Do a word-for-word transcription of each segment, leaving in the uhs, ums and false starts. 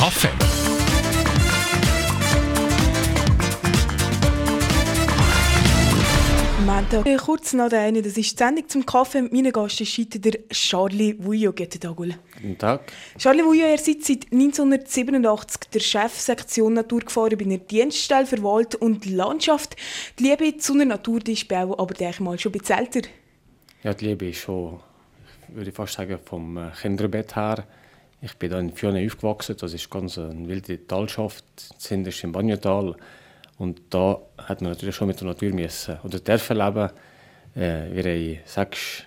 Kaffee. Montag. Kurz nach der einen, das ist die Sendung zum Kaffee. Mit meinen Gast ist heute der Charlie Vuillot. Guten Tag, Ule. Guten Tag. Charlie Vuillot, er ist seit neunzehnhundertsiebenundachtzig der Chefsektion Naturgefahren bei der Dienststelle für Wald und Landschaft. Die Liebe zu einer Natur, die ist bei auch aber denke ich mal schon ein bisschen älter. Ja, die Liebe ist schon, würde ich fast sagen, vom Kinderbett her. Ich bin da in Fiona aufgewachsen. Das ist ganz eine wilde Talschaft. Das ist im Banjotal. Und da hat man natürlich schon mit der Natur müssen oder dürfen leben. Äh, wir hatten sechs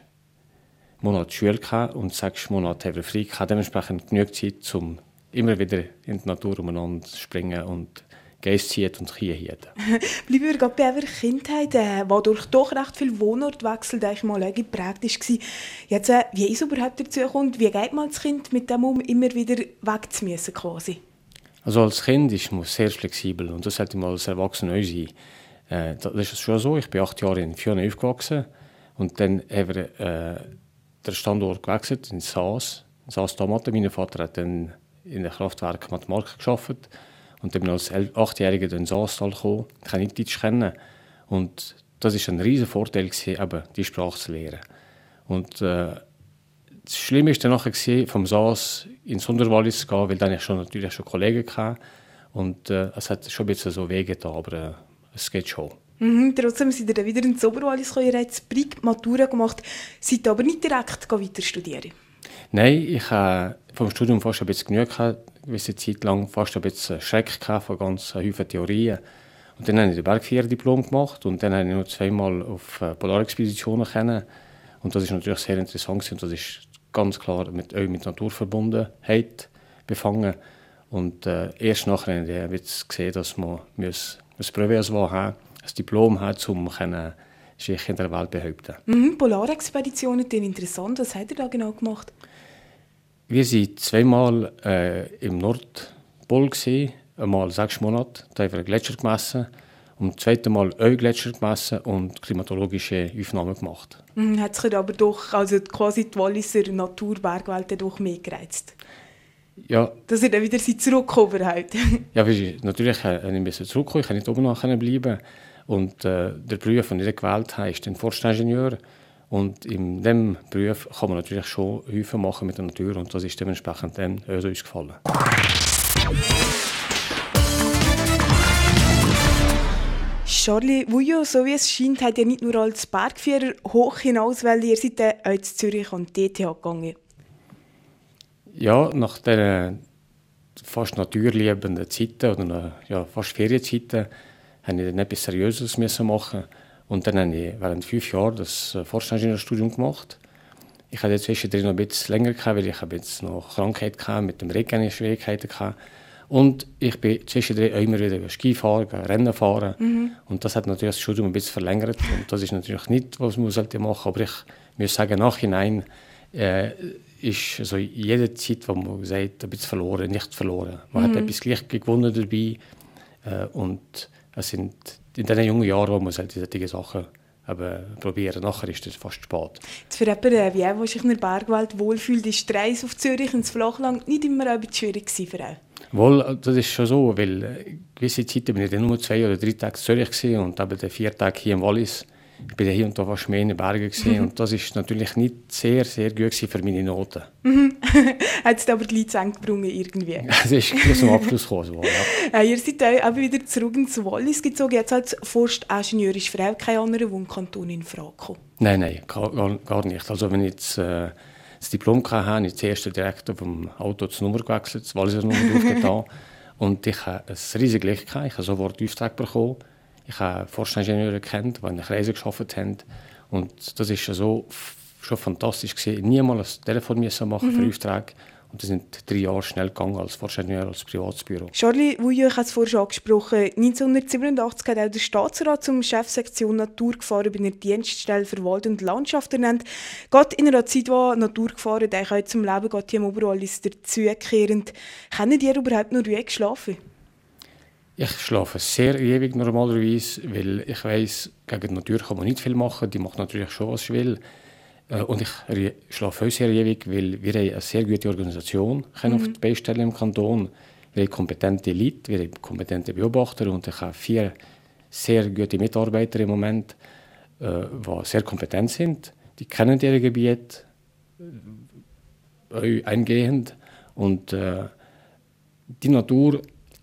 Monate Schule und sechs Monate haben wir frei gehabt. Dementsprechend genug Zeit, um immer wieder in die Natur umeinander zu springen und Geist ziehen und Kühe hieten. Bleiben wir gerade bei eurer Kindheit, äh, die durch doch recht viel Wohnortwechsel ich mal geprägt war. Jetzt, äh, wie ist es überhaupt dazu gekommen? Wie geht man als Kind mit dem um, immer wieder wegzumüssen quasi? Also als Kind ist man sehr flexibel und das sollte man als Erwachsener auch sein. Äh, das ist schon so, ich bin acht Jahre in Fiona aufgewachsen und dann haben wir äh, den Standort gewechselt in Saas, in Saas-Dammatten. Mein Vater hat dann in den Kraftwerken Mathematik gearbeitet und dann bin ich als achtjähriger in Saastal gekommen. Ich kann nicht Deutsch kennen und das war ein riesiger Vorteil, eben, die Sprache zu lernen. Und, äh, das Schlimme war dann nachher, vom Saas ins Sonderwallis zu gehen, weil dann ich schon natürlich schon Kollegen hatte. Und äh, es hat schon ein bisschen so wehgetan, aber äh, es geht schon. Mhm, trotzdem sind ihr dann wieder ins Oberwallis gekommen. Ihr habt das Brig Matura gemacht, seid aber nicht direkt weiter studieren. Nein, ich hatte äh, vom Studium fast ein bisschen genug gehabt, eine gewisse Zeit lang fast ein bisschen Schreck gehabt von ganz vielen Theorien. Und dann habe ich das Bergführerdiplom gemacht und dann habe ich noch zweimal auf äh, Polarexpeditionen kennen. Und das ist natürlich sehr interessant und das ist ganz klar mit, auch mit Naturverbundenheit befangen. Und äh, erst nachher habe ich gesehen, dass man ein Prüfungswahl haben, ein Diplom hat, um sich in der Welt behaupten. Mhm, Polarexpeditionen, interessant. Was habt ihr da genau gemacht? Wir waren zweimal äh, im Nordpol, gewesen, einmal sechs Monate. Da haben wir einen Gletscher gemessen. Und das zweite Mal auch Gletscher gemessen und klimatologische Aufnahmen gemacht. Mhm, hat sich aber doch, also quasi die Walliser Naturbergwelt doch mehr gereizt? Ja. Dass ihr dann wieder zurückkommen halt. Ja, natürlich ein bisschen zurückkommen. Ich konnte nicht oben noch bleiben. Und äh, der Beruf, den ich gewählt habe, ist der Forstingenieur. Und in diesem Beruf kann man natürlich schon Hilfe machen mit der Natur. Und das ist dementsprechend dann auch uns gefallen. Charlie Vuillot, so wie es scheint, hat ihr nicht nur als Bergführer hoch hinaus, weil ihr seid auch in Zürich an die E T H gegangen. Ja, nach diesen fast naturliebenden Zeiten oder ja, fast Ferienzeiten musste ich dann etwas Seriöses machen. Und dann habe ich während fünf Jahren das Forstingenieurstudium gemacht. Ich hatte zwischendrin noch ein bisschen länger, weil ich jetzt noch Krankheit hatte, mit dem Regen Schwierigkeiten hatte. Und ich bin zwischendrin auch immer wieder Skifahren, Rennen fahren. Mhm. Und das hat natürlich das Studium ein bisschen verlängert. Und das ist natürlich nicht, was man machen sollte. Aber ich muss sagen, nachhinein äh, ist also jede Zeit, wo man sagt, ein bisschen verloren, nicht verloren. Man mhm. hat etwas gleich gewonnen dabei. Äh, und es sind in diesen jungen Jahren, wo man solche Sachen eben probieren. Nachher ist es fast spät. Für jemanden, wie er, der sich in der Bergwelt wohlfühlt, ist die Reise auf Zürich ins Flachland nicht immer ein bisschen schwierig für ihn. Wohl, das ist schon so, weil gewisse Zeiten bin ich dann nur zwei oder drei Tage in Zürich gewesen und eben dann vier Tage hier im Wallis. Ich bin hier und da fast mehr in den Bergen gewesen mhm. und das ist natürlich nicht sehr, sehr gut für meine Noten. Mhm. Hat es aber gleich zu Ende gebrungen irgendwie? Es ist zum Abschluss gekommen. So, ja. Ja, ihr seid auch wieder zurück ins Wallis gezogen. Jetzt als Forstingenieur ist für auch kein anderer Wohnkanton in Frage gekommen? Nein, nein, gar, gar nicht. Also wenn ich jetzt äh, das Diplom hatte, habe ich zuerst direkt auf dem Auto die Nummer gewechselt, das Walliser Nummer draufgetan. Und ich hatte ein riesiges Glück gehabt. Ich habe sofort Auftrag bekommen. Ich habe Forstingenieure kennt, die in der Kreise gearbeitet haben. Und das war so schon fantastisch gewesen. Niemals ein Telefon machen für mhm. Aufträge. Und das sind drei Jahre schnell gegangen als Forstingenieur, als Privatsbüro. Charlie Vuillot, ich habe es vorhin schon angesprochen. neunzehnhundertsiebenundachtzig hat auch der Staatsrat zum Chefsektion Naturgefahren bei der Dienststelle für Wald und Landschaft ernannt. Gerade in einer Zeit, wo Naturgefahren auch zum Leben geht, hier im Oberwallis dazukehrend. Können ihr überhaupt noch ruhig schlafen? Ich schlafe sehr ewig normalerweise, weil ich weiss, gegen die Natur kann man nicht viel machen. Die macht natürlich schon, was sie will. Und ich schlafe auch sehr ewig, weil wir eine sehr gute Organisation mhm. auf die Beine stellen im Kanton. wir haben kompetente Leute, wir haben kompetente Beobachter und ich habe vier sehr gute Mitarbeiter im Moment, äh, die sehr kompetent sind. Die kennen ihre Gebiete äh, eingehend und äh, die Natur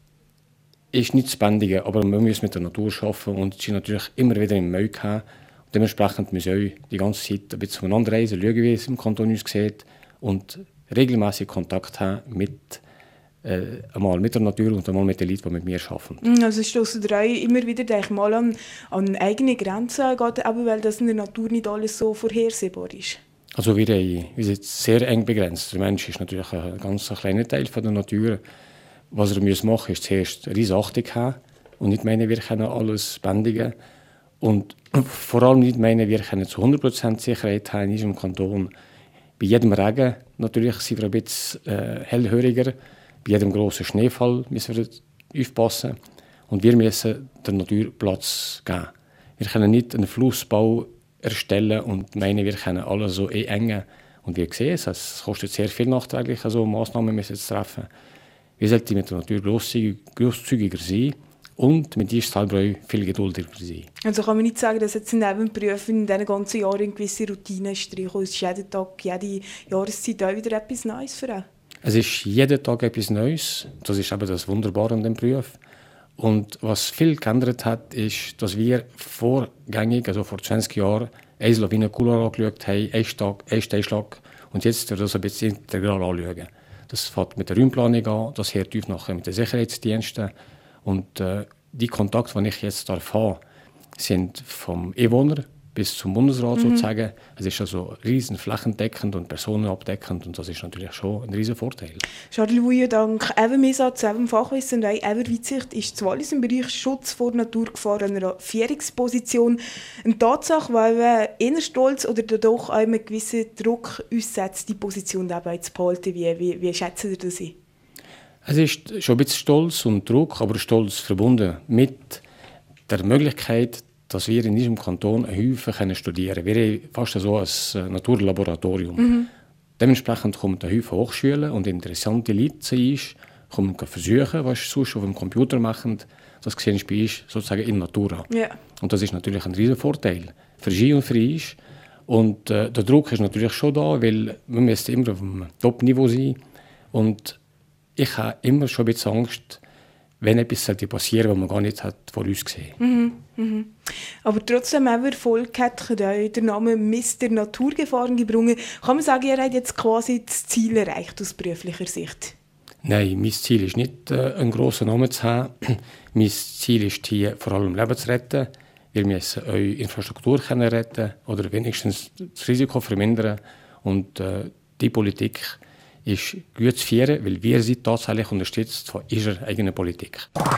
ist nicht das Bändige, aber wir müssen mit der Natur arbeiten und sie natürlich immer wieder im Müll haben. Und dementsprechend müssen wir die ganze Zeit ein bisschen voneinander reisen, schauen, wie es im Kanton aussieht und regelmäßig Kontakt haben mit, äh, einmal mit der Natur und einmal mit den Leuten, die mit mir arbeiten. Also stossen drei immer wieder denke ich mal an, an eigene Grenzen, gerade eben, weil das in der Natur nicht alles so vorhersehbar ist. Also wir, haben, wir sind sehr eng begrenzt. Der Mensch ist natürlich ein ganz kleiner Teil von der Natur. Was er machen muss, ist zuerst eine riesige Achtung haben und nicht meinen, wir können alles bändigen. Und vor allem nicht meinen, wir können zu hundert Prozent Sicherheit haben in unserem Kanton. Bei jedem Regen natürlich sind wir ein bisschen äh, hellhöriger. Bei jedem grossen Schneefall müssen wir aufpassen. Und wir müssen der Natur Platz geben. Wir können nicht einen Flussbau erstellen und meinen, wir können alles so eh engen. Und wir sehen es, es kostet sehr viel nachträglich, so Massnahmen müssen zu treffen. Wir sollten mit der Natur grosszügiger sein und mit uns selber auch viel geduldiger sein. Also kann man nicht sagen, dass jetzt in diesem Beruf in diesen ganzen Jahren eine gewisse Routine streichen. Es ist jeden Tag, jede Jahreszeit auch wieder etwas Neues für ihn. Es ist jeden Tag etwas Neues. Das ist eben das Wunderbare an dem Beruf. Und was viel geändert hat, ist, dass wir vorgängig, also vor zwanzig Jahren, eine Lawine Couloir angeschaut haben, einen Steinschlag, und jetzt wir das ein bisschen integral anschauen. Das fängt mit der Räumplanung an, das hört auf nachher mit den Sicherheitsdiensten. Und äh, die Kontakte, die ich jetzt habe, sind vom Einwohner bis zum Bundesrat mhm. sozusagen. Es ist also riesen flächendeckend und personenabdeckend und das ist natürlich schon ein riesen Vorteil. Charles Wuillot, dank eben Einsatz, eben Fachwissen und auch eben Weitsicht ist das Wallis im Bereich Schutz vor Naturgefahr einer Führungsposition eine Tatsache, weil wir eher stolz oder doch auch einen gewissen Druck aussetzt, die Position dabei zu behalten. Wie, wie, wie schätzen Sie das ein? Es ist schon ein bisschen Stolz und Druck, aber Stolz verbunden mit der Möglichkeit, dass wir in diesem Kanton einen Haufen studieren können. Wir haben fast so ein Naturlaboratorium. Mhm. Dementsprechend kommen ein Haufen Hochschulen und interessante Leute zu uns, kommen versuchen, was sie sonst auf dem Computer machen. Das sehen wir bei uns sozusagen in Natura. Yeah. Und das ist natürlich ein riesen Vorteil für sie und für uns. Und äh, der Druck ist natürlich schon da, weil wir müssen immer auf dem Top-Niveau sein. Und ich habe immer schon ein bisschen Angst, wenn etwas passieren sollte, was man gar nicht hat vor uns gesehen hat. Mhm, mhm. Aber trotzdem, wenn man Erfolg hat, hat der Name Mister Naturgefahren gebrungen. Kann man sagen, ihr habt jetzt quasi das Ziel erreicht aus beruflicher Sicht? Nein, mein Ziel ist nicht, äh, einen grossen Namen zu haben. Mein Ziel ist hier vor allem Leben zu retten. Wir müssen eure Infrastruktur retten oder wenigstens das Risiko vermindern. Und äh, die Politik ist gut zu führen, weil wir sind tatsächlich unterstützt von unserer eigenen Politik.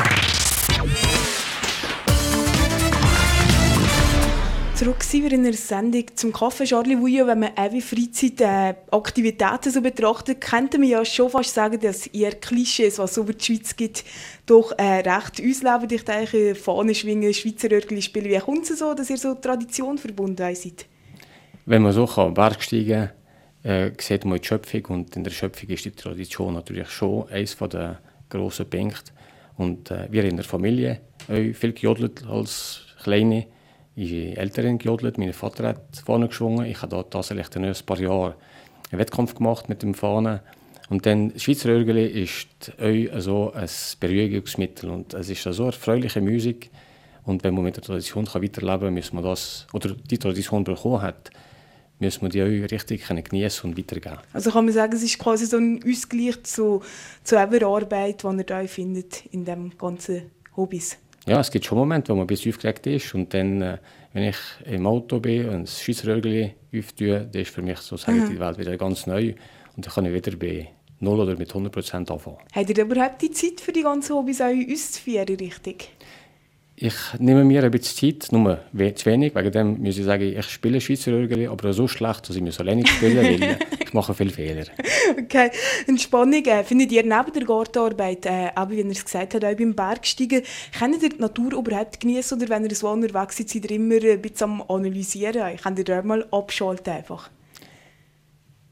Zurück sind wir in der Sendung zum Kaffee. Charles Wuillot, wenn man eure Freizeitaktivitäten äh, so betrachtet, könnte man ja schon fast sagen, dass ihr Klischees, was es über die Schweiz gibt, doch äh, recht ausleben. Ich denke, Fahnen schwingen, Schweizer Örgeli spielen. Wie kommt es so, dass ihr so Tradition verbunden seid? Wenn man so kann, Berg steigen kann, äh, sieht man die Schöpfung. Und in der Schöpfung ist die Tradition natürlich schon eines der grossen Punkte. Und äh, wir in der Familie haben viel gejodelt als Kleine. Ich Eltern gejodelt, mein Vater hat Fahnen geschwungen. Ich habe da tatsächlich in ein paar Jahren einen Wettkampf gemacht mit dem Fahnen. Und dann Schweizer Örgeli ist auch so ein Beruhigungsmittel und es ist so erfreuliche Musik. Und wenn man mit der Tradition weiterleben kann, muss man das, oder die Tradition bekommen hat, muss man die auch richtig genießen und weitergeben. Also kann man sagen, es ist quasi so ein Ausgleich zu, zu einer Arbeit, die ihr da findet in dem ganzen Hobbys? Ja, es gibt schon Momente, wo man ein bisschen aufgeregt ist und dann, äh, wenn ich im Auto bin und das Schweizer Örgeli auftue, dann ist für mich sozusagen mhm. die Welt wieder ganz neu und dann kann ich wieder bei null oder mit hundert Prozent anfangen. Habt ihr überhaupt die Zeit für die ganzen Hobbys auch auszuführen, richtig? Ich nehme mir ein bisschen Zeit, nur zu wenig. Wegen dem muss ich sagen, ich spiele Schweizer Örgeli, aber so schlecht, dass ich mir alleine spielen will. Ich mache viele Fehler. Okay. Entspannung äh, findet ihr neben der Gartenarbeit, äh, aber wie ihr es gesagt habt, auch beim Bergsteigen, könnt ihr die Natur überhaupt genießen oder wenn ihr so unterwegs seid, seid ihr immer ein bisschen am Analysieren? Könnt ihr da mal abschalten einfach?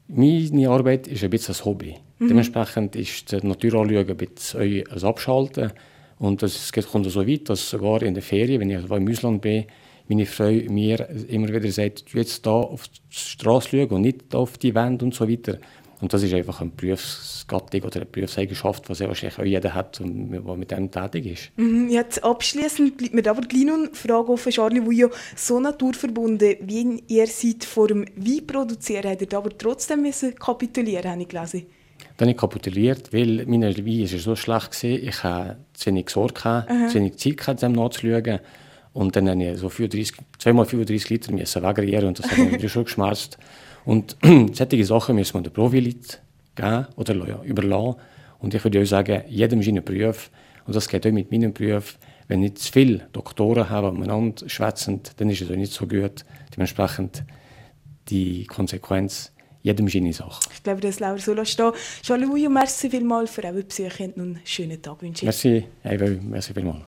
Meine Arbeit ist ein bisschen ein Hobby. Mhm. Dementsprechend ist die Natur anschauen ein bisschen ein Abschalten. Und es kommt so weit, dass sogar in den Ferien, wenn ich im Ausland bin, meine Frau mir immer wieder sagt, du jetzt hier auf die Straße schauen und nicht auf die Wände und so weiter. Und das ist einfach eine Berufsgattung oder eine Berufseigenschaft, die wahrscheinlich auch jeder hat, der mit dem tätig ist. Mhm, jetzt abschliessend bleibt mir aber gleich noch eine Frage offen, Charlie, wo ja so naturverbunden wie ihr seid vor dem Wein produzieren, habt ihr aber trotzdem müssen kapitulieren, habe ich gelesen. Dann habe ich kapituliert, weil mein Wein war so schlecht gewesen, ich hatte zu wenig Sorge, gehabt, zu wenig Zeit gehabt, dem nachzuschauen. Und dann musste ich so fünfunddreißig, zweimal fünfunddreißig Liter weggerieren und das hat mich schon geschmerzt. Und solche Sachen müssen wir den Profi-Leuten geben oder überlassen. Und ich würde auch sagen, jedem seinen Beruf, und das geht auch mit meinem Beruf, wenn nicht zu viele Doktoren haben, die miteinander schwätzen, dann ist es auch nicht so gut. Dementsprechend die Konsequenz, jedem seine Sache. Ich glaube, das lassen wir so stehen. Charlie Wuyo, merci vielmals für eure Besuche und einen schönen Tag wünsche ich. Merci, hey, merci vielmals.